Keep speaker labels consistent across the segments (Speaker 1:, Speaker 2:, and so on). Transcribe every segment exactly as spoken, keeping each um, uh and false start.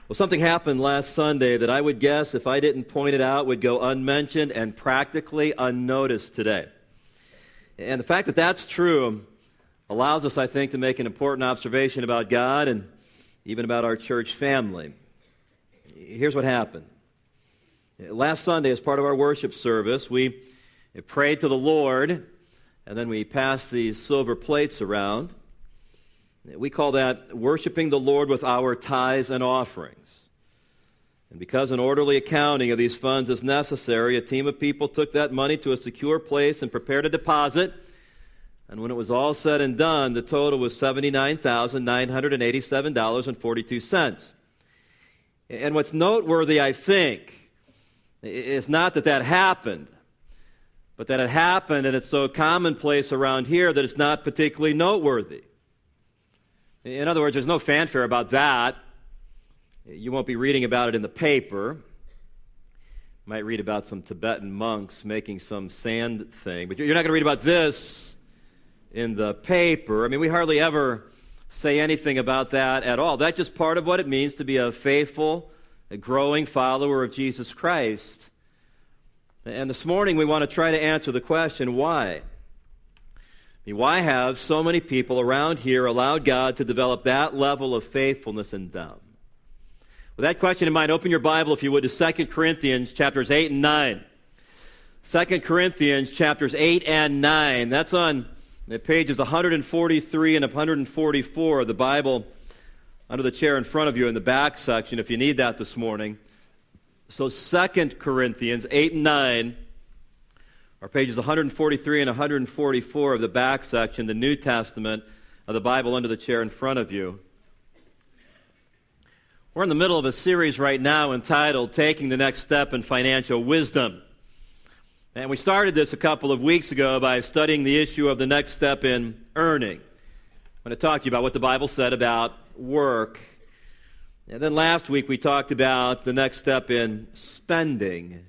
Speaker 1: Well, something happened last Sunday that I would guess, if I didn't point it out, would go unmentioned and practically unnoticed today. And the fact that that's true allows us, I think, to make an important observation about God and even about our church family. Here's what happened. Last Sunday, as part of our worship service, we prayed to the Lord, and then we passed these silver plates around. We call that worshiping the Lord with our tithes and offerings. And because an orderly accounting of these funds is necessary, a team of people took that money to a secure place and prepared a deposit. And when it was all said and done, the total was seventy-nine thousand nine hundred eighty-seven dollars and forty-two cents. And what's noteworthy, I think, is not that that happened, but that it happened and it's so commonplace around here that it's not particularly noteworthy. In other words, there's no fanfare about that. You won't be reading about it in the paper. You might read about some Tibetan monks making some sand thing, but you're not going to read about this in the paper. I mean, we hardly ever say anything about that at all. That's just part of what it means to be a faithful, a growing follower of Jesus Christ. And this morning we want to try to answer the question, why? I mean, why have so many people around here allowed God to develop that level of faithfulness in them? With that question in mind, open your Bible, if you would, to Second Corinthians chapters eight and nine. Second Corinthians chapters eight and nine. That's on the pages one forty-three and one forty-four of the Bible under the chair in front of you in the back section, if you need that this morning. So Second Corinthians eight and nine. Our pages one forty-three and one forty-four of the back section, the New Testament of the Bible under the chair in front of you. We're in the middle of a series right now entitled Taking the Next Step in Financial Wisdom. And we started this a couple of weeks ago by studying the issue of the next step in earning. I'm going to talk to you about what the Bible said about work. And then last week we talked about the next step in spending.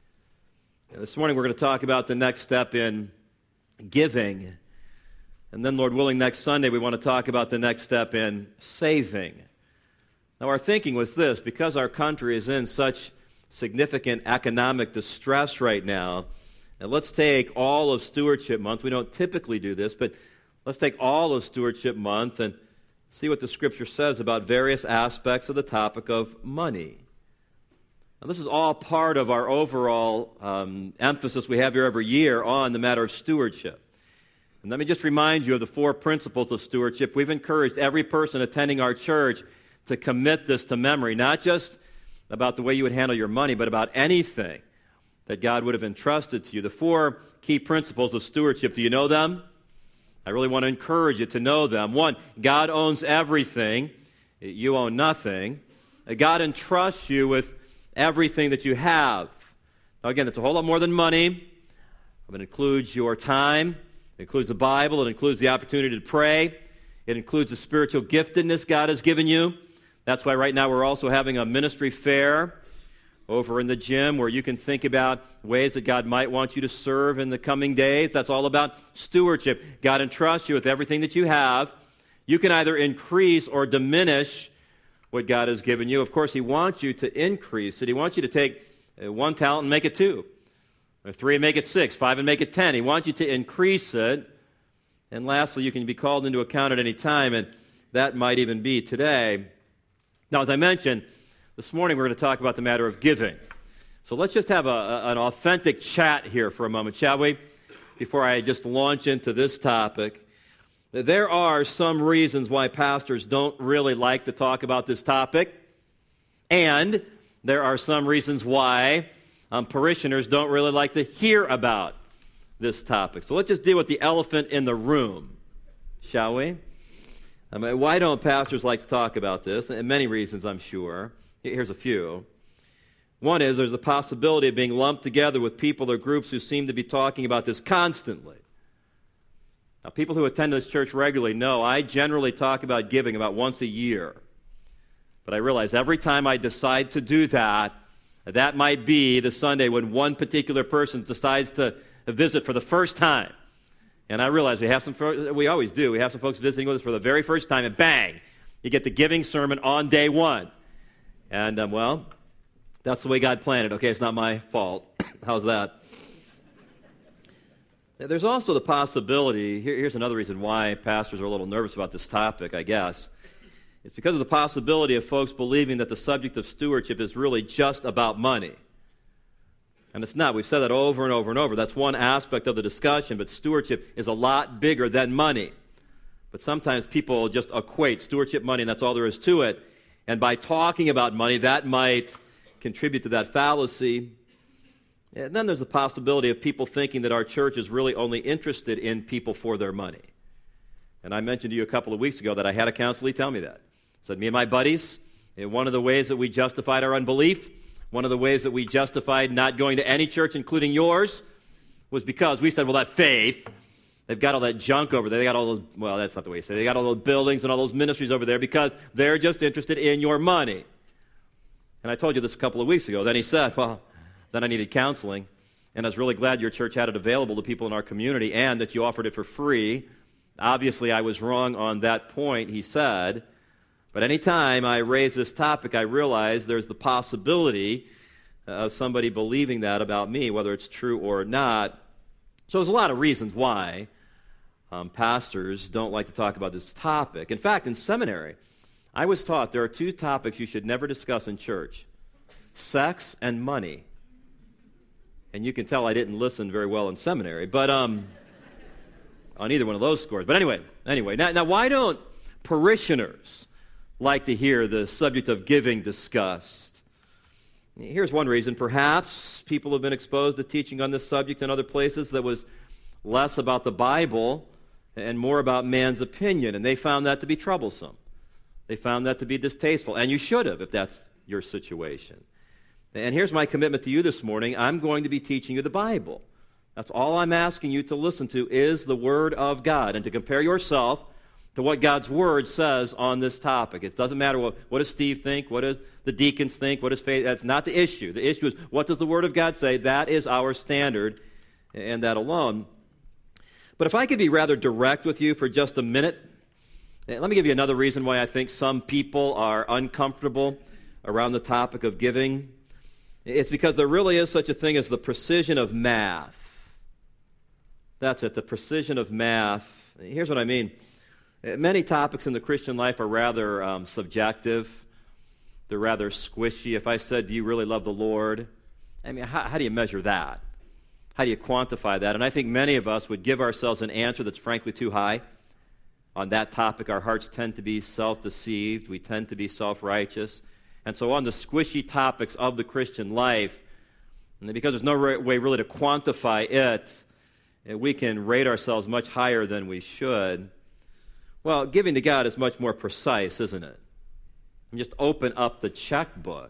Speaker 1: And this morning we're going to talk about the next step in giving. And then, Lord willing, next Sunday we want to talk about the next step in saving. Now, our thinking was this: because our country is in such significant economic distress right now, and let's take all of Stewardship Month. We don't typically do this, but let's take all of Stewardship Month and see what the Scripture says about various aspects of the topic of money. Now, this is all part of our overall um, emphasis we have here every year on the matter of stewardship. And let me just remind you of the four principles of stewardship. We've encouraged every person attending our church to commit this to memory, not just about the way you would handle your money, but about anything that God would have entrusted to you. The four key principles of stewardship, do you know them? I really want to encourage you to know them. One, God owns everything. You own nothing. God entrusts you with everything that you have. Now, again, it's a whole lot more than money. It includes your time. It includes the Bible. It includes the opportunity to pray. It includes the spiritual giftedness God has given you. That's why right now we're also having a ministry fair over in the gym where you can think about ways that God might want you to serve in the coming days. That's all about stewardship. God entrusts you with everything that you have. You can either increase or diminish what God has given you. Of course, He wants you to increase it. He wants you to take one talent and make it two, or three and make it six, five and make it ten. He wants you to increase it. And lastly, you can be called into account at any time, and that might even be today. Now, as I mentioned, this morning we're going to talk about the matter of giving. So let's just have a, a, an authentic chat here for a moment, shall we? Before I just launch into this topic. There are some reasons why pastors don't really like to talk about this topic, and there are some reasons why um, parishioners don't really like to hear about this topic. So let's just deal with the elephant in the room, shall we? I mean, why don't pastors like to talk about this? And many reasons, I'm sure. Here's a few. One is there's the possibility of being lumped together with people or groups who seem to be talking about this constantly. Now, people who attend this church regularly know I generally talk about giving about once a year. But I realize every time I decide to do that, that might be the Sunday when one particular person decides to visit for the first time. And I realize we have some, we always do, we have some folks visiting with us for the very first time, and bang, you get the giving sermon on day one. And, um, well, that's the way God planned it. Okay, it's not my fault. How's that? There's also the possibility, here, here's another reason why pastors are a little nervous about this topic, I guess. It's because of the possibility of folks believing that the subject of stewardship is really just about money. And it's not. We've said that over and over and over. That's one aspect of the discussion, but stewardship is a lot bigger than money. But sometimes people just equate stewardship money, and that's all there is to it. And by talking about money, that might contribute to that fallacy. And then there's the possibility of people thinking that our church is really only interested in people for their money. And I mentioned to you a couple of weeks ago that I had a counselee tell me that. He said, me and my buddies, and one of the ways that we justified our unbelief, one of the ways that we justified not going to any church, including yours, was because we said, well, that faith, they've got all that junk over there. They got all those, well, that's not the way you say it. They got all those buildings and all those ministries over there because they're just interested in your money. And I told you this a couple of weeks ago. Then he said, well, then I needed counseling, and I was really glad your church had it available to people in our community and that you offered it for free. Obviously, I was wrong on that point, he said. But anytime I raise this topic, I realize there's the possibility of somebody believing that about me, whether it's true or not. So there's a lot of reasons why um, pastors don't like to talk about this topic. In fact, in seminary, I was taught there are two topics you should never discuss in church: sex and money. And you can tell I didn't listen very well in seminary, but um, on either one of those scores. But anyway, anyway, now, now why don't parishioners like to hear the subject of giving discussed? Here's one reason. Perhaps people have been exposed to teaching on this subject in other places that was less about the Bible and more about man's opinion, and they found that to be troublesome. They found that to be distasteful, and you should have if that's your situation. And here's my commitment to you this morning. I'm going to be teaching you the Bible. That's all I'm asking you to listen to is the Word of God and to compare yourself to what God's Word says on this topic. It doesn't matter what, what does Steve think, what does the deacons think, what does faith, that's not the issue. The issue is what does the Word of God say? That is our standard and that alone. But if I could be rather direct with you for just a minute, let me give you another reason why I think some people are uncomfortable around the topic of giving. It's because there really is such a thing as the precision of math. That's it, the precision of math. Here's what I mean. Many topics in the Christian life are rather um, subjective. They're rather squishy. If I said, do you really love the Lord? I mean, how, how do you measure that? How do you quantify that? And I think many of us would give ourselves an answer that's frankly too high. On that topic, our hearts tend to be self-deceived. We tend to be self-righteous. And so on the squishy topics of the Christian life, and because there's no way really to quantify it, we can rate ourselves much higher than we should. Well, giving to God is much more precise, isn't it? You just open up the checkbook.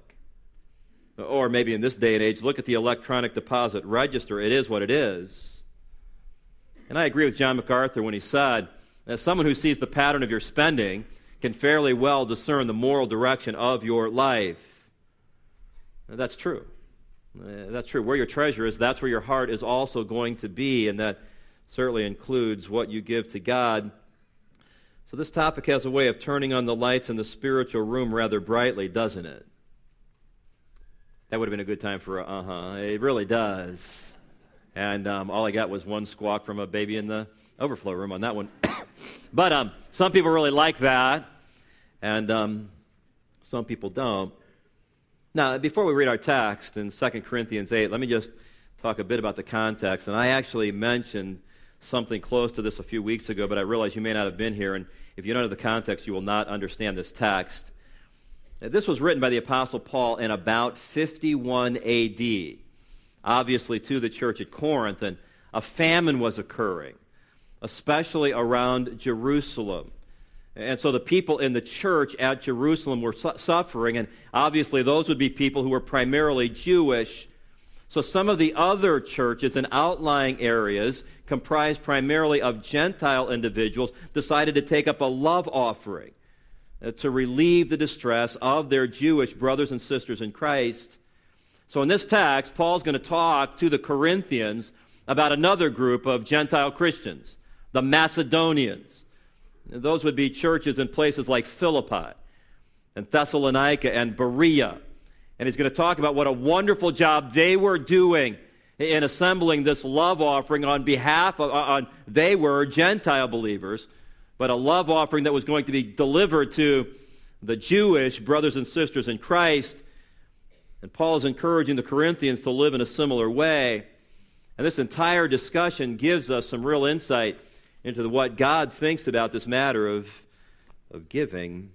Speaker 1: Or maybe in this day and age, look at the electronic deposit register. It is what it is. And I agree with John MacArthur when he said, as someone who sees the pattern of your spending can fairly well discern the moral direction of your life. And that's true. Uh, that's true. Where your treasure is, that's where your heart is also going to be, and that certainly includes what you give to God. So this topic has a way of turning on the lights in the spiritual room rather brightly, doesn't it? That would have been a good time for a uh-huh. It really does. And um, all I got was one squawk from a baby in the overflow room on that one. But um, some people really like that, and um, some people don't. Now, before we read our text in Second Corinthians eight, let me just talk a bit about the context. And I actually mentioned something close to this a few weeks ago, but I realize you may not have been here, and if you don't know the context, you will not understand this text. This was written by the Apostle Paul in about fifty-one A D, obviously to the church at Corinth, and a famine was occurring, especially around Jerusalem. And so the people in the church at Jerusalem were su- suffering, and obviously those would be people who were primarily Jewish. So some of the other churches in outlying areas, comprised primarily of Gentile individuals, decided to take up a love offering uh, to relieve the distress of their Jewish brothers and sisters in Christ. So in this text, Paul's going to talk to the Corinthians about another group of Gentile Christians, the Macedonians. Those would be churches in places like Philippi. and Thessalonica and Berea. And he's going to talk about what a wonderful job they were doing in assembling this love offering on behalf of, on, they were Gentile believers, but a love offering that was going to be delivered to the Jewish brothers and sisters in Christ. And Paul is encouraging the Corinthians to live in a similar way. And this entire discussion gives us some real insight into the, what God thinks about this matter of, of giving.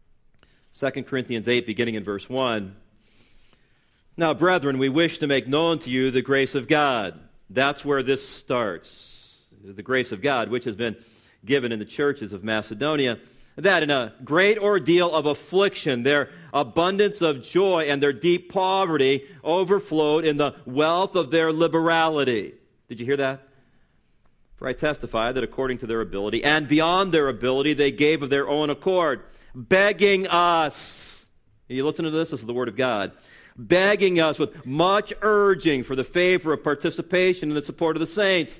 Speaker 1: Second Corinthians eight, beginning in verse one. Now, brethren, we wish to make known to you the grace of God. That's where this starts. The grace of God, which has been given in the churches of Macedonia, that in a great ordeal of affliction, their abundance of joy and their deep poverty overflowed in the wealth of their liberality. Did you hear that? For I testify that according to their ability and beyond their ability, they gave of their own accord, begging us. You listen to this? This is the word of God. Begging us with much urging for the favor of participation in the support of the saints.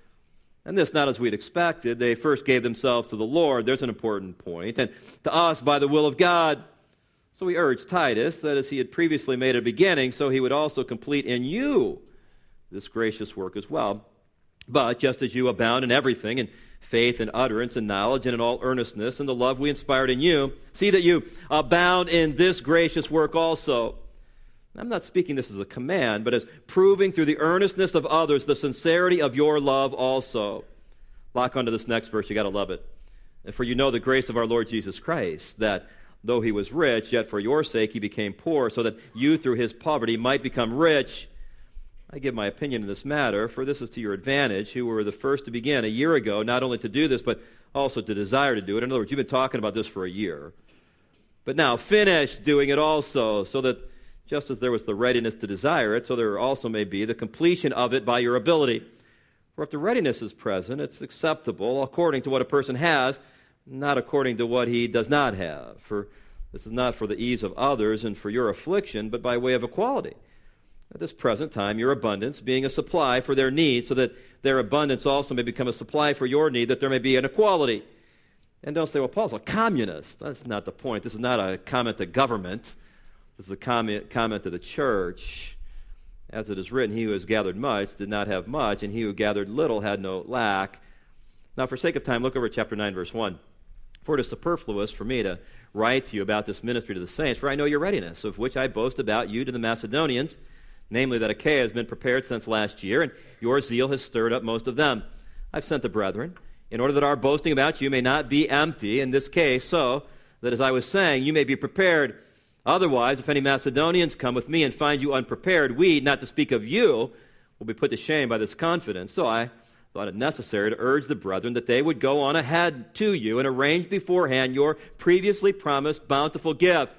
Speaker 1: And this not as we'd expected. They first gave themselves to the Lord. There's an important point. And to us by the will of God. So we urged Titus that as he had previously made a beginning, so he would also complete in you this gracious work as well. But just as you abound in everything, in faith and utterance and knowledge and in all earnestness and the love we inspired in you, see that you abound in this gracious work also. I'm not speaking this as a command, but as proving through the earnestness of others the sincerity of your love also. Lock onto this next verse. You got to love it. And for you know the grace of our Lord Jesus Christ, that though he was rich, yet for your sake he became poor, so that you through his poverty might become rich. I give my opinion in this matter, for this is to your advantage, who were the first to begin a year ago, not only to do this, but also to desire to do it. In other words, you've been talking about this for a year. But now finish doing it also, so that just as there was the readiness to desire it, so there also may be the completion of it by your ability. For if the readiness is present, it's acceptable according to what a person has, not according to what he does not have. For this is not for the ease of others and for your affliction, but by way of equality. At this present time, your abundance being a supply for their need, so that their abundance also may become a supply for your need, that there may be an equality. And don't say, well, Paul's a communist. That's not the point. This is not a comment to government. This is a comment, comment to the church. As it is written, he who has gathered much did not have much, and he who gathered little had no lack. Now, for sake of time, look over at chapter nine, verse one. For it is superfluous for me to write to you about this ministry to the saints, for I know your readiness, of which I boast about you to the Macedonians, namely that Achaia has been prepared since last year, and your zeal has stirred up most of them. I've sent the brethren, in order that our boasting about you may not be empty in this case, so that, as I was saying, you may be prepared. Otherwise, if any Macedonians come with me and find you unprepared, we, not to speak of you, will be put to shame by this confidence. So I thought it necessary to urge the brethren that they would go on ahead to you and arrange beforehand your previously promised bountiful gift,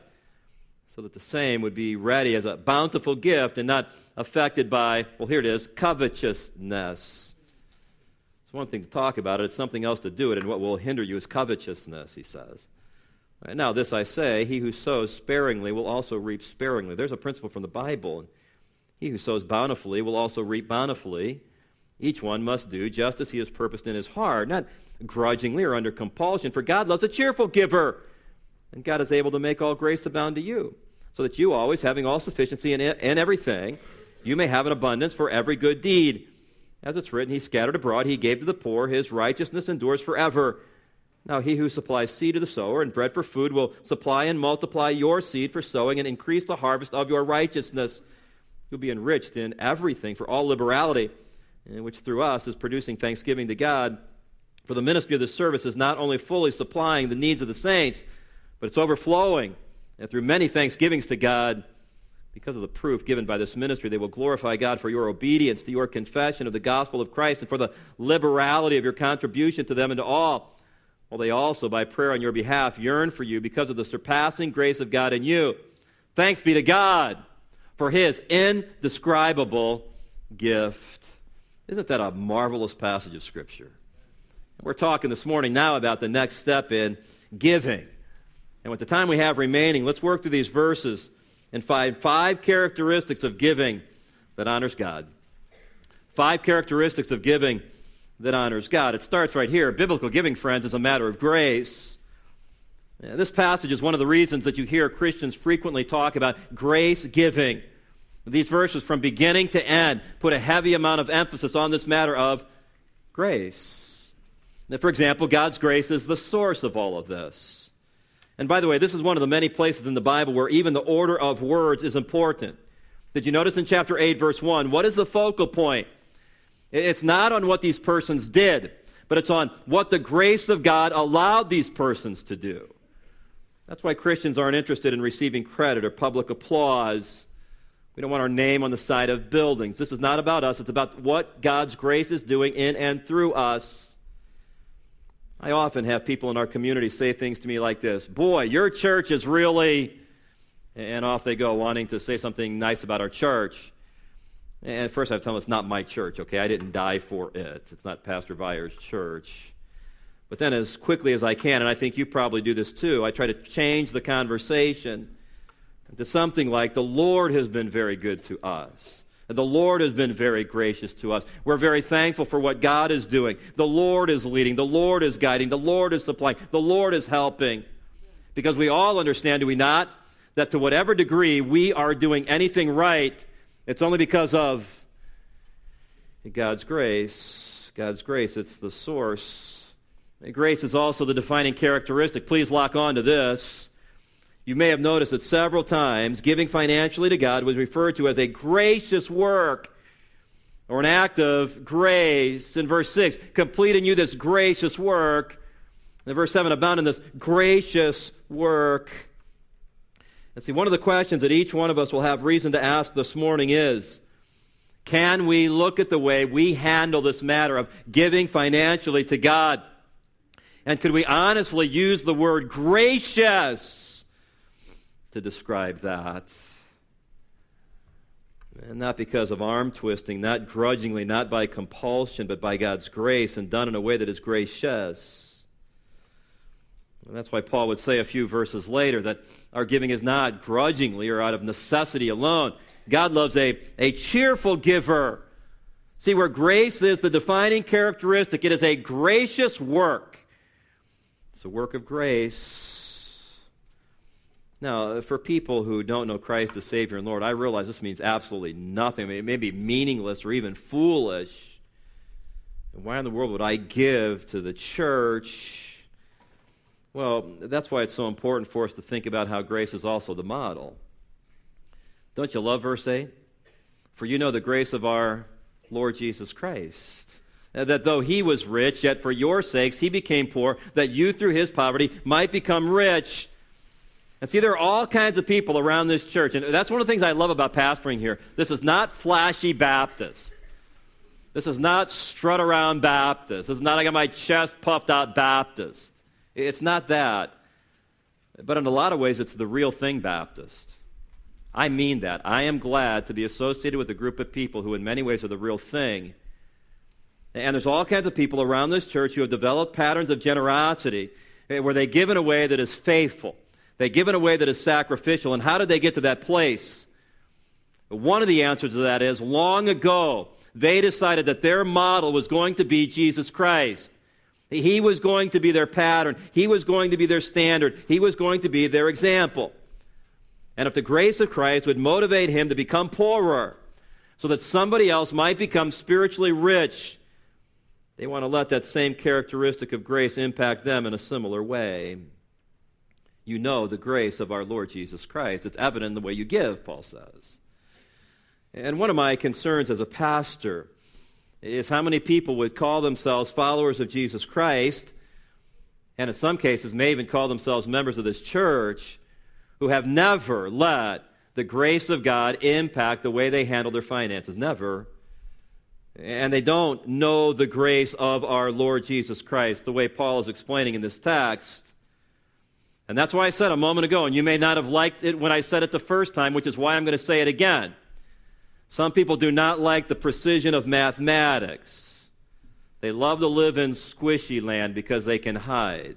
Speaker 1: so that the same would be ready as a bountiful gift and not affected by, well, here it is, covetousness. It's one thing to talk about it, it's something else to do it, and what will hinder you is covetousness, he says. And now this I say, he who sows sparingly will also reap sparingly. There's a principle from the Bible. He who sows bountifully will also reap bountifully. Each one must do just as he has purposed in his heart, not grudgingly or under compulsion, for God loves a cheerful giver. And God is able to make all grace abound to you, so that you always, having all sufficiency in, in everything, you may have an abundance for every good deed. As it's written, he scattered abroad, he gave to the poor, his righteousness endures forever. Now he who supplies seed to the sower and bread for food will supply and multiply your seed for sowing and increase the harvest of your righteousness. You'll be enriched in everything for all liberality, which through us is producing thanksgiving to God. For the ministry of this service is not only fully supplying the needs of the saints, but it's overflowing. And through many thanksgivings to God, because of the proof given by this ministry, they will glorify God for your obedience to your confession of the gospel of Christ and for the liberality of your contribution to them and to all. While they also, by prayer on your behalf, yearn for you because of the surpassing grace of God in you. Thanks be to God for his indescribable gift. Isn't that a marvelous passage of Scripture? We're talking this morning now about the next step in giving. And with the time we have remaining, let's work through these verses and find five characteristics of giving that honors God. Five characteristics of giving that honors God. It starts right here. Biblical giving, friends, is a matter of grace. Now, this passage is one of the reasons that you hear Christians frequently talk about grace giving. These verses from beginning to end put a heavy amount of emphasis on this matter of grace. Now, for example, God's grace is the source of all of this. And by the way, this is one of the many places in the Bible where even the order of words is important. Did you notice in chapter eight, verse one, what is the focal point? It's not on what these persons did, but it's on what the grace of God allowed these persons to do. That's why Christians aren't interested in receiving credit or public applause. We don't want our name on the side of buildings. This is not about us. It's about what God's grace is doing in and through us. I often have people in our community say things to me like this: boy, your church is really... And off they go, wanting to say something nice about our church. And at first I have to tell them it's not my church, okay? I didn't die for it. It's not Pastor Veyer's church. But then as quickly as I can, and I think you probably do this too, I try to change the conversation to something like, the Lord has been very good to us. And the Lord has been very gracious to us. We're very thankful for what God is doing. The Lord is leading. The Lord is guiding. The Lord is supplying. The Lord is helping. Because we all understand, do we not, that to whatever degree we are doing anything right, it's only because of God's grace. God's grace, it's the source. Grace is also the defining characteristic. Please lock on to this. You may have noticed that several times giving financially to God was referred to as a gracious work or an act of grace. In verse six, complete in you this gracious work. In verse seven, abound in this gracious work. And see, one of the questions that each one of us will have reason to ask this morning is, can we look at the way we handle this matter of giving financially to God? And could we honestly use the word gracious to describe that? And not because of arm twisting, not grudgingly, not by compulsion, but by God's grace, and done in a way that is gracious. And that's why Paul would say a few verses later that our giving is not grudgingly or out of necessity alone. God loves a, a cheerful giver. See, where grace is the defining characteristic, it is a gracious work. It's a work of grace. Now, for people who don't know Christ as Savior and Lord, I realize this means absolutely nothing. I mean, it may be meaningless or even foolish. And why in the world would I give to the church? Well, that's why it's so important for us to think about how grace is also the model. Don't you love verse eight? For you know the grace of our Lord Jesus Christ, that though he was rich, yet for your sakes he became poor, that you through his poverty might become rich. And see, there are all kinds of people around this church, and that's one of the things I love about pastoring here. This is not flashy Baptist. This is not strut around Baptist. This is not I got my chest puffed out Baptist. It's not that. But in a lot of ways, it's the real thing Baptist. I mean that. I am glad to be associated with a group of people who in many ways are the real thing. And there's all kinds of people around this church who have developed patterns of generosity where they give in a way that is faithful. They give in a way that is sacrificial. And how did they get to that place? One of the answers to that is, long ago, they decided that their model was going to be Jesus Christ. He was going to be their pattern. He was going to be their standard. He was going to be their example. And if the grace of Christ would motivate him to become poorer so that somebody else might become spiritually rich, they want to let that same characteristic of grace impact them in a similar way. You know the grace of our Lord Jesus Christ. It's evident in the way you give, Paul says. And one of my concerns as a pastor is how many people would call themselves followers of Jesus Christ, and in some cases may even call themselves members of this church, who have never let the grace of God impact the way they handle their finances. Never. And they don't know the grace of our Lord Jesus Christ the way Paul is explaining in this text. And that's why I said a moment ago, and you may not have liked it when I said it the first time, which is why I'm going to say it again. Some people do not like the precision of mathematics. They love to live in squishy land because they can hide.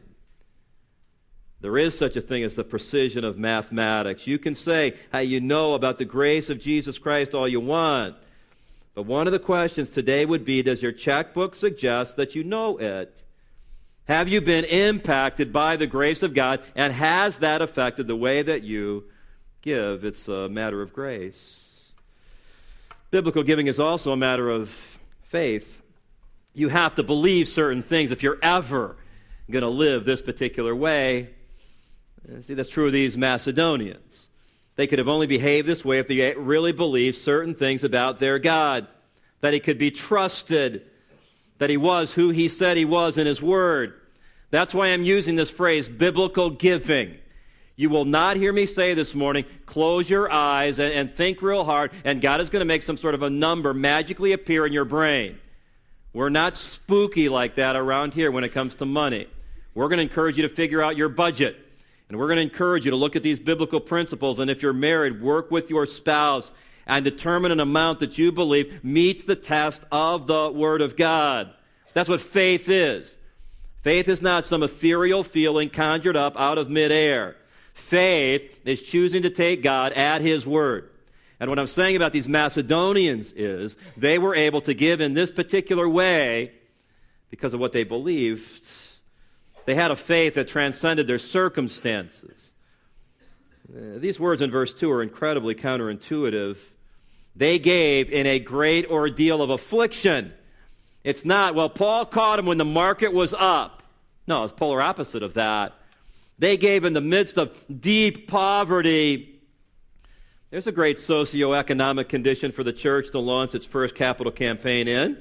Speaker 1: There is such a thing as the precision of mathematics. You can say how you know about the grace of Jesus Christ all you want. But one of the questions today would be, does your checkbook suggest that you know it? Have you been impacted by the grace of God, and has that affected the way that you give? It's a matter of grace. Biblical giving is also a matter of faith. You have to believe certain things if you're ever going to live this particular way. See, that's true of these Macedonians. They could have only behaved this way if they really believed certain things about their God, that he could be trusted, that he was who he said he was in his word. That's why I'm using this phrase, biblical giving. You will not hear me say this morning, close your eyes and, and think real hard, and God is going to make some sort of a number magically appear in your brain. We're not spooky like that around here when it comes to money. We're going to encourage you to figure out your budget. And we're going to encourage you to look at these biblical principles. And if you're married, work with your spouse and determine an amount that you believe meets the test of the Word of God. That's what faith is. Faith is not some ethereal feeling conjured up out of midair. Faith is choosing to take God at His word. And what I'm saying about these Macedonians is they were able to give in this particular way because of what they believed. They had a faith that transcended their circumstances. Uh, these words in verse two are incredibly counterintuitive. They gave in a great ordeal of affliction. It's not, well, Paul caught him when the market was up. No, it's polar opposite of that. They gave in the midst of deep poverty. There's a great socioeconomic condition for the church to launch its first capital campaign in.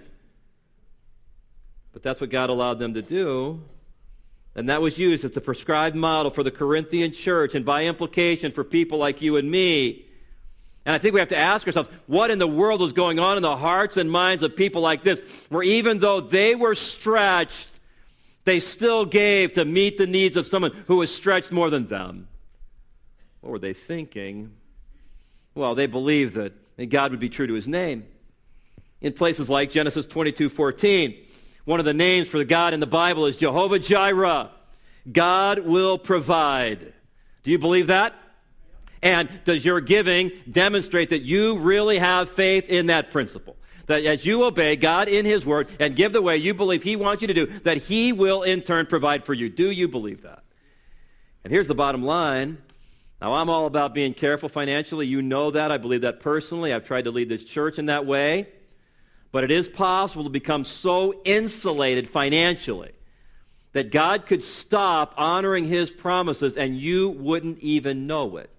Speaker 1: But that's what God allowed them to do. And that was used as the prescribed model for the Corinthian church and by implication for people like you and me. And I think we have to ask ourselves, what in the world was going on in the hearts and minds of people like this, where even though they were stretched, they still gave to meet the needs of someone who was stretched more than them? What were they thinking? Well, they believed that God would be true to His name. In places like Genesis twenty-two fourteen, one of the names for God in the Bible is Jehovah Jireh. God will provide. Do you believe that? And does your giving demonstrate that you really have faith in that principle? That as you obey God in His word and give the way you believe He wants you to do, that He will in turn provide for you. Do you believe that? And here's the bottom line. Now, I'm all about being careful financially. You know that. I believe that personally. I've tried to lead this church in that way. But it is possible to become so insulated financially that God could stop honoring His promises and you wouldn't even know it.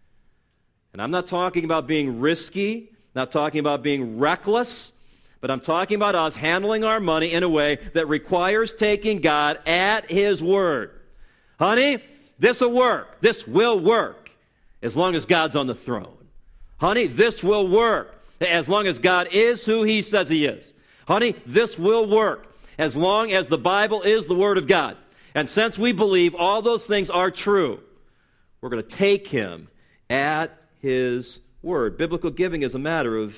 Speaker 1: And I'm not talking about being risky, not talking about being reckless, but I'm talking about us handling our money in a way that requires taking God at His word. Honey, this will work. This will work as long as God's on the throne. Honey, this will work as long as God is who He says He is. Honey, this will work as long as the Bible is the Word of God. And since we believe all those things are true, we're going to take Him at His word. Biblical giving is a matter of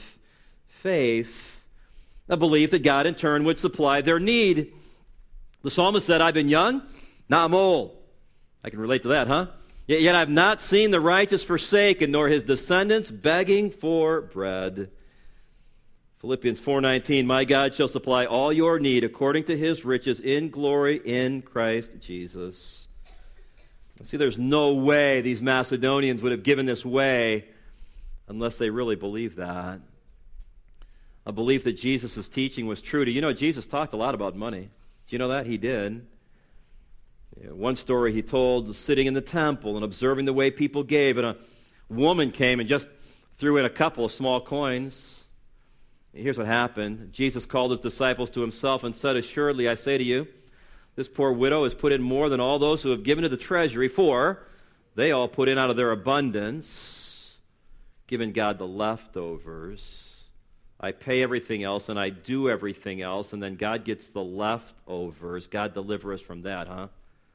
Speaker 1: faith, a belief that God in turn would supply their need. The psalmist said, I've been young, now I'm old. I can relate to that, huh? Yet, yet I've not seen the righteous forsaken, nor his descendants begging for bread. Philippians four nineteen, my God shall supply all your need according to His riches in glory in Christ Jesus. See, there's no way these Macedonians would have given this way unless they really believed that. A belief that Jesus' teaching was true. Do you know Jesus talked a lot about money? Do you know that? He did. Yeah, one story he told, sitting in the temple and observing the way people gave, and a woman came and just threw in a couple of small coins. Here's what happened. Jesus called His disciples to Himself and said, assuredly, I say to you, this poor widow has put in more than all those who have given to the treasury, for they all put in out of their abundance, giving God the leftovers. I pay everything else, and I do everything else, and then God gets the leftovers. God deliver us from that, huh?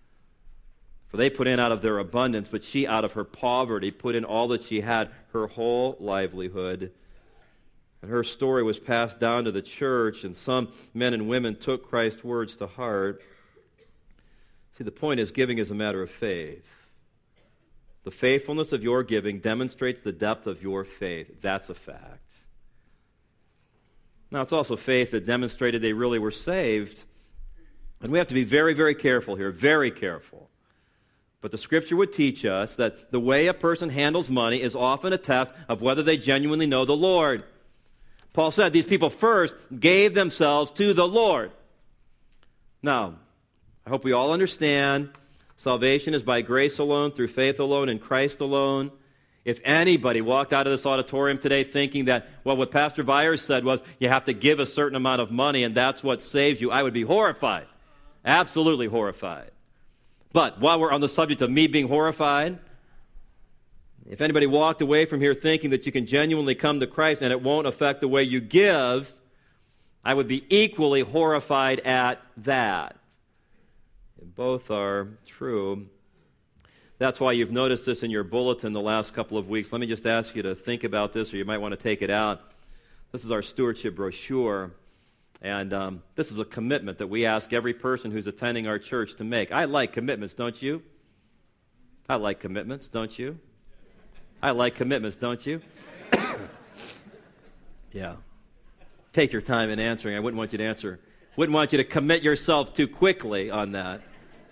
Speaker 1: For they put in out of their abundance, but she out of her poverty put in all that she had, her whole livelihood. And her story was passed down to the church, and some men and women took Christ's words to heart. See, the point is, giving is a matter of faith. The faithfulness of your giving demonstrates the depth of your faith. That's a fact. Now, it's also faith that demonstrated they really were saved. And we have to be very, very careful here, very careful. But the Scripture would teach us that the way a person handles money is often a test of whether they genuinely know the Lord. Paul said these people first gave themselves to the Lord. Now, I hope we all understand salvation is by grace alone, through faith alone, in Christ alone. If anybody walked out of this auditorium today thinking that, well, what Pastor Byers said was you have to give a certain amount of money and that's what saves you, I would be horrified. Absolutely horrified. But while we're on the subject of me being horrified, if anybody walked away from here thinking that you can genuinely come to Christ and it won't affect the way you give, I would be equally horrified at that. Both are true. That's why you've noticed this in your bulletin the last couple of weeks. Let me just ask you to think about this, or you might want to take it out. This is our stewardship brochure. And um, this is a commitment that we ask every person who's attending our church to make. I like commitments, don't you? I like commitments, don't you? I like commitments, don't you? Yeah. Take your time in answering. I wouldn't want you to answer. Wouldn't want you to commit yourself too quickly on that.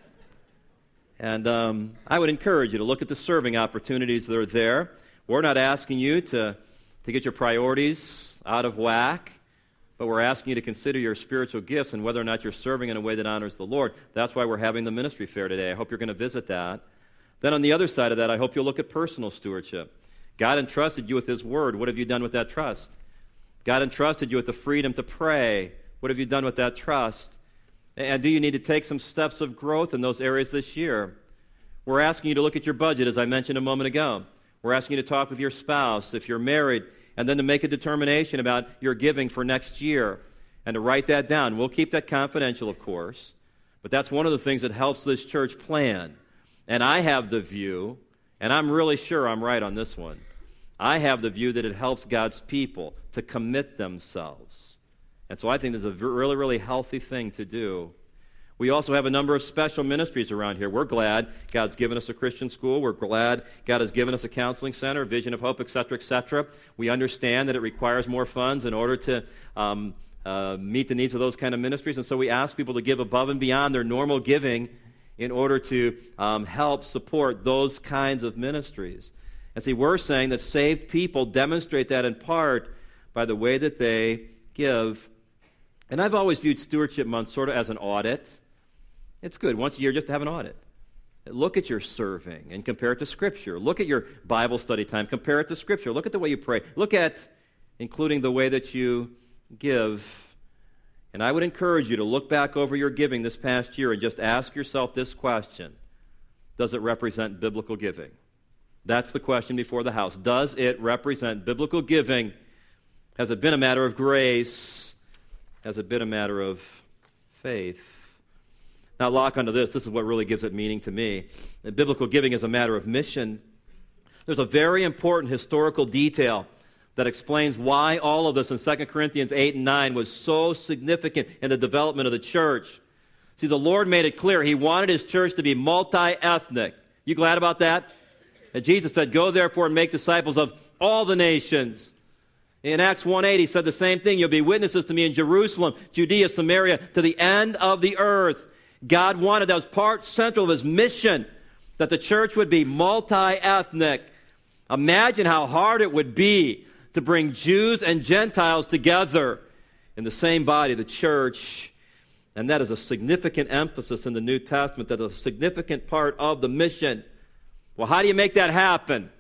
Speaker 1: And um, I would encourage you to look at the serving opportunities that are there. We're not asking you to, to get your priorities out of whack, but we're asking you to consider your spiritual gifts and whether or not you're serving in a way that honors the Lord. That's why we're having the ministry fair today. I hope you're going to visit that. Then on the other side of that, I hope you'll look at personal stewardship. God entrusted you with His Word. What have you done with that trust? God entrusted you with the freedom to pray. What have you done with that trust? And do you need to take some steps of growth in those areas this year? We're asking you to look at your budget, as I mentioned a moment ago. We're asking you to talk with your spouse, if you're married, and then to make a determination about your giving for next year and to write that down. We'll keep that confidential, of course, but that's one of the things that helps this church plan. And I have the view, and I'm really sure I'm right on this one, I have the view that it helps God's people to commit themselves. And so I think this is a really, really healthy thing to do. We also have a number of special ministries around here. We're glad God's given us a Christian school. We're glad God has given us a counseling center, Vision of Hope, et cetera, et cetera. We understand that it requires more funds in order to um, uh, meet the needs of those kind of ministries. And so we ask people to give above and beyond their normal giving in order to um, help support those kinds of ministries. And see, we're saying that saved people demonstrate that in part by the way that they give. And I've always viewed Stewardship Month sort of as an audit. It's good once a year just to have an audit. Look at your serving and compare it to Scripture. Look at your Bible study time. Compare it to Scripture. Look at the way you pray. Look at, including the way that you give. And I would encourage you to look back over your giving this past year and just ask yourself this question. Does it represent biblical giving? That's the question before the house. Does it represent biblical giving? Has it been a matter of grace? Has it been a matter of faith? Now, lock onto this. This is what really gives it meaning to me. That biblical giving is a matter of mission. There's a very important historical detail that explains why all of this in Second Corinthians eight and nine was so significant in the development of the church. See, the Lord made it clear He wanted His church to be multi-ethnic. You glad about that? And Jesus said, "Go therefore and make disciples of all the nations." In Acts one eight, He said the same thing. "You'll be witnesses to me in Jerusalem, Judea, Samaria, to the end of the earth." God wanted, that was part central of His mission, that the church would be multi-ethnic. Imagine how hard it would be to bring Jews and Gentiles together in the same body, the church. And that is a significant emphasis in the New Testament, that is a significant part of the mission. Well, how do you make that happen?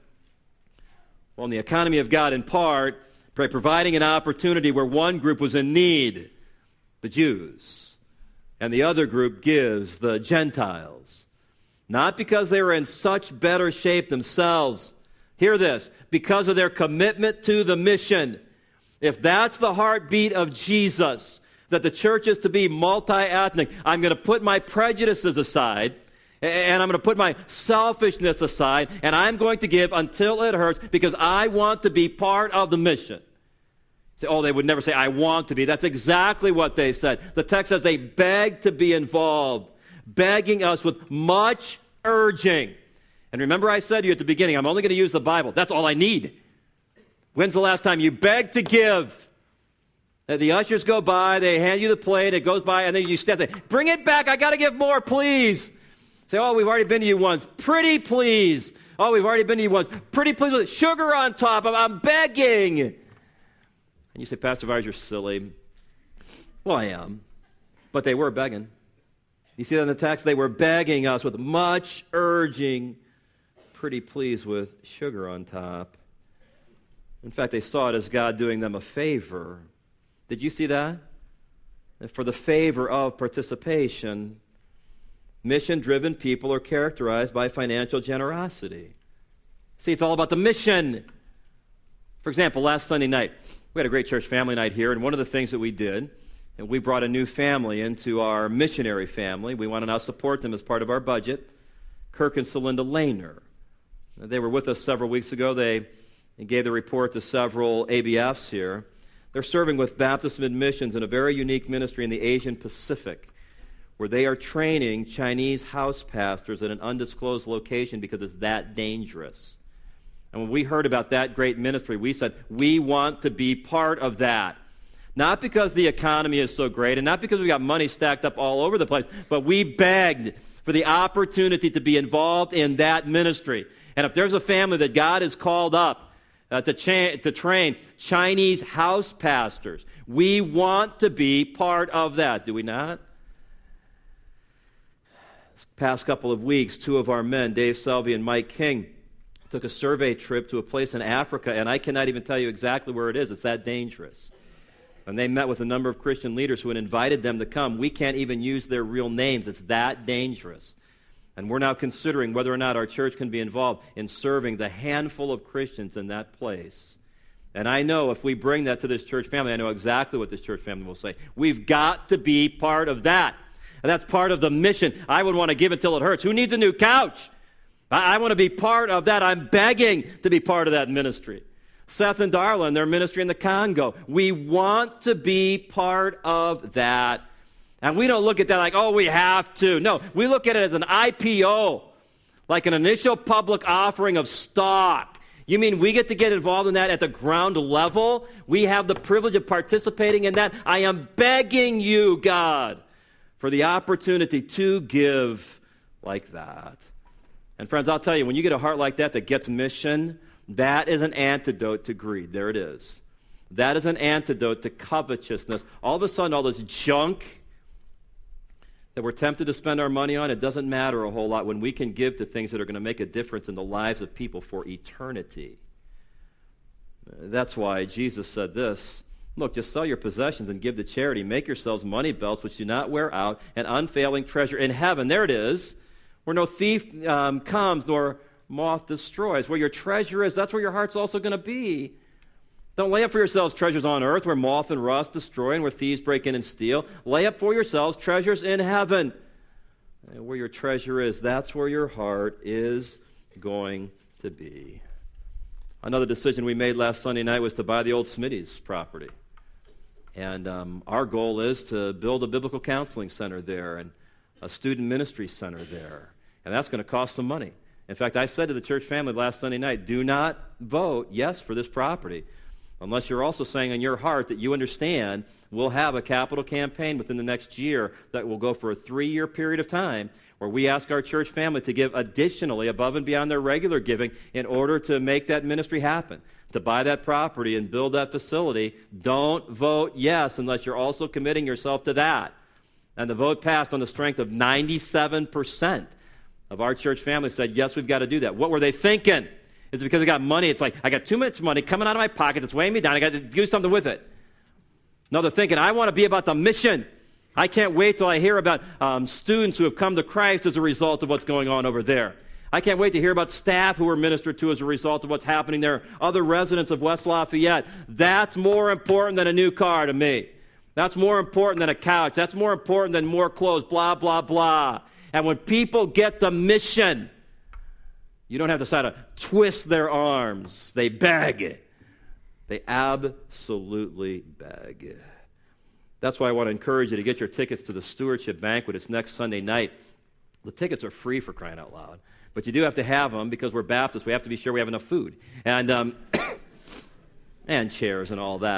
Speaker 1: Well, in the economy of God, in part, by providing an opportunity where one group was in need, the Jews, and the other group gives, the Gentiles. Not because they were in such better shape themselves. Hear this. Because of their commitment to the mission. If that's the heartbeat of Jesus, that the church is to be multi-ethnic, I'm going to put my prejudices aside, and I'm going to put my selfishness aside, and I'm going to give until it hurts because I want to be part of the mission. Say, oh, they would never say, "I want to be." That's exactly what they said. The text says they begged to be involved, begging us with much urging. And remember I said to you at the beginning, I'm only going to use the Bible. That's all I need. When's the last time you begged to give The ushers go by, they hand you the plate, it goes by, and then you step there. Bring it back, I got to give more, please. Say, oh, we've already been to you once. Pretty please. Oh, we've already been to you once. Pretty please with sugar on top. I'm, I'm begging. And you say, Pastor Vires, you're silly. Well, I am. But they were begging. You see that in the text? They were begging us with much urging, pretty please with sugar on top. In fact, they saw it as God doing them a favor. Did you see that? And for the favor of participation, mission-driven people are characterized by financial generosity. See, it's all about the mission. For example, last Sunday night, we had a great church family night here, and one of the things that we did, and we brought a new family into our missionary family. We want to now support them as part of our budget, Kirk and Celinda Lehner. They were with us several weeks ago. They, they gave the report to several A B Fs here. They're serving with Baptist Mid-Missions in a very unique ministry in the Asian Pacific, where they are training Chinese house pastors at an undisclosed location because it's that dangerous. And when we heard about that great ministry, we said, we want to be part of that. Not because the economy is so great, and not because we got money stacked up all over the place, but we begged for the opportunity to be involved in that ministry. And if there's a family that God has called up uh, to, cha- to train Chinese house pastors, we want to be part of that, do we not? This past couple of weeks, two of our men, Dave Selvey and Mike King, took a survey trip to a place in Africa, and I cannot even tell you exactly where it is. It's that dangerous. And they met with a number of Christian leaders who had invited them to come. We can't even use their real names. It's that dangerous. And we're now considering whether or not our church can be involved in serving the handful of Christians in that place. And I know if we bring that to this church family, I know exactly what this church family will say. We've got to be part of that. And that's part of the mission. I would want to give until it hurts. Who needs a new couch? I, I want to be part of that. I'm begging to be part of that ministry. Seth and Darla and their ministry in the Congo. We want to be part of that. And we don't look at that like, oh, we have to. No, we look at it as an I P O, like an initial public offering of stock. You mean we get to get involved in that at the ground level? We have the privilege of participating in that? I am begging you, God, for the opportunity to give like that. And friends, I'll tell you, when you get a heart like that that gets mission, that is an antidote to greed. There it is. That is an antidote to covetousness. All of a sudden, all this junk that we're tempted to spend our money on, it doesn't matter a whole lot when we can give to things that are going to make a difference in the lives of people for eternity. That's why Jesus said this, look, just sell your possessions and give to charity. Make yourselves money belts which do not wear out, an unfailing treasure in heaven. There it is, where no thief um, comes nor moth destroys. Where your treasure is, that's where your heart's also going to be. Don't lay up for yourselves treasures on earth where moth and rust destroy and where thieves break in and steal. Lay up for yourselves treasures in heaven. And where your treasure is, that's where your heart is going to be. Another decision we made last Sunday night was to buy the old Smitty's property. And um, our goal is to build a biblical counseling center there and a student ministry center there. And that's going to cost some money. In fact, I said to the church family last Sunday night, do not vote yes for this property unless you're also saying in your heart that you understand we'll have a capital campaign within the next year that will go for a three-year period of time where we ask our church family to give additionally above and beyond their regular giving in order to make that ministry happen, to buy that property and build that facility. Don't vote yes unless you're also committing yourself to that. And the vote passed on the strength of ninety-seven percent of our church family said, yes, we've got to do that. What were they thinking? Is it because I got money? It's like, I got too much money coming out of my pocket. It's weighing me down. I got to do something with it. No, they're thinking, I want to be about the mission. I can't wait till I hear about um, students who have come to Christ as a result of what's going on over there. I can't wait to hear about staff who were ministered to as a result of what's happening there, other residents of West Lafayette. That's more important than a new car to me. That's more important than a couch. That's more important than more clothes, blah, blah, blah. And when people get the mission, you don't have to try to twist their arms. They beg. They absolutely beg. That's why I want to encourage you to get your tickets to the Stewardship Banquet. It's next Sunday night. The tickets are free, for crying out loud. But you do have to have them because we're Baptists. We have to be sure we have enough food. And, um, and chairs and all that.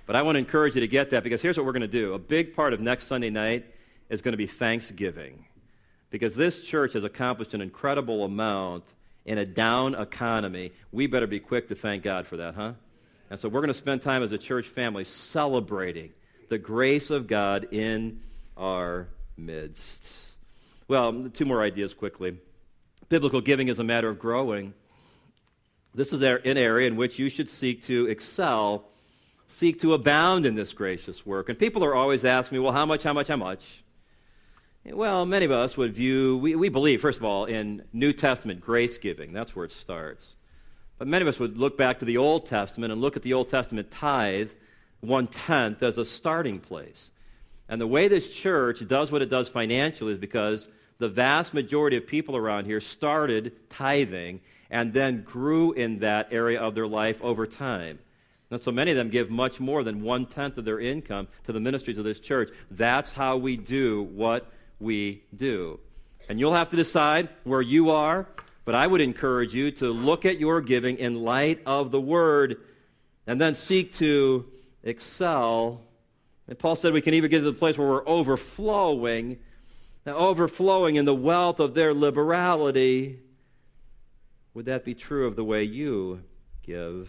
Speaker 1: But I want to encourage you to get that, because here's what we're going to do. A big part of next Sunday night is going to be Thanksgiving, because this church has accomplished an incredible amount in a down economy. We better be quick to thank God for that, huh? And so we're going to spend time as a church family celebrating the grace of God in our midst. Well, two more ideas quickly. Biblical giving is a matter of growing. This is an area in which you should seek to excel, seek to abound in this gracious work. And people are always asking me, well, how much, how much, how much? Well, many of us would view, we, we believe, first of all, in New Testament grace giving. That's where it starts. But many of us would look back to the Old Testament and look at the Old Testament tithe, one-tenth, as a starting place. And the way this church does what it does financially is because the vast majority of people around here started tithing and then grew in that area of their life over time. And so many of them give much more than one-tenth of their income to the ministries of this church. That's how we do what we do. And you'll have to decide where you are, but I would encourage you to look at your giving in light of the Word and then seek to excel. And Paul said we can even get to the place where we're overflowing, overflowing in the wealth of their liberality. Would that be true of the way you give?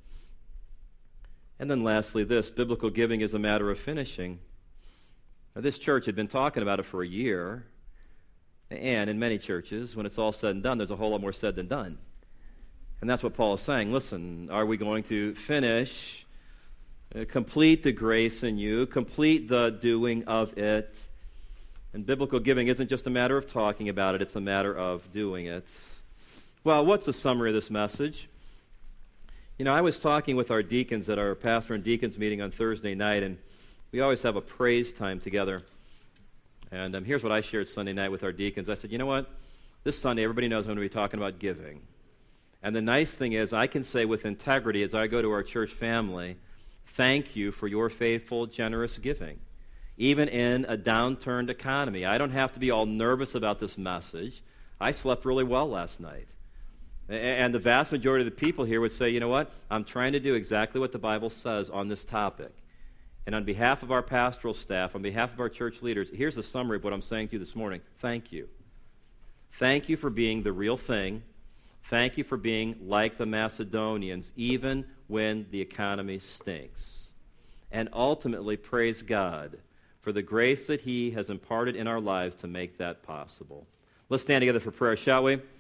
Speaker 1: And then lastly, this, biblical giving is a matter of finishing. Now, this church had been talking about it for a year, and in many churches, when it's all said and done, there's a whole lot more said than done. And that's what Paul is saying. Listen, are we going to finish, uh, complete the grace in you, complete the doing of it? And biblical giving isn't just a matter of talking about it, it's a matter of doing it. Well, what's the summary of this message? You know, I was talking with our deacons at our pastor and deacons meeting on Thursday night, and we always have a praise time together. And um, here's what I shared Sunday night with our deacons. I said, you know what? This Sunday, everybody knows I'm going to be talking about giving. And the nice thing is, I can say with integrity as I go to our church family, thank you for your faithful, generous giving. Even in a downturned economy, I don't have to be all nervous about this message. I slept really well last night. And the vast majority of the people here would say, you know what? I'm trying to do exactly what the Bible says on this topic. And on behalf of our pastoral staff, on behalf of our church leaders, here's the summary of what I'm saying to you this morning. Thank you. Thank you for being the real thing. Thank you for being like the Macedonians, even when the economy stinks. And ultimately, praise God for the grace that He has imparted in our lives to make that possible. Let's stand together for prayer, shall we?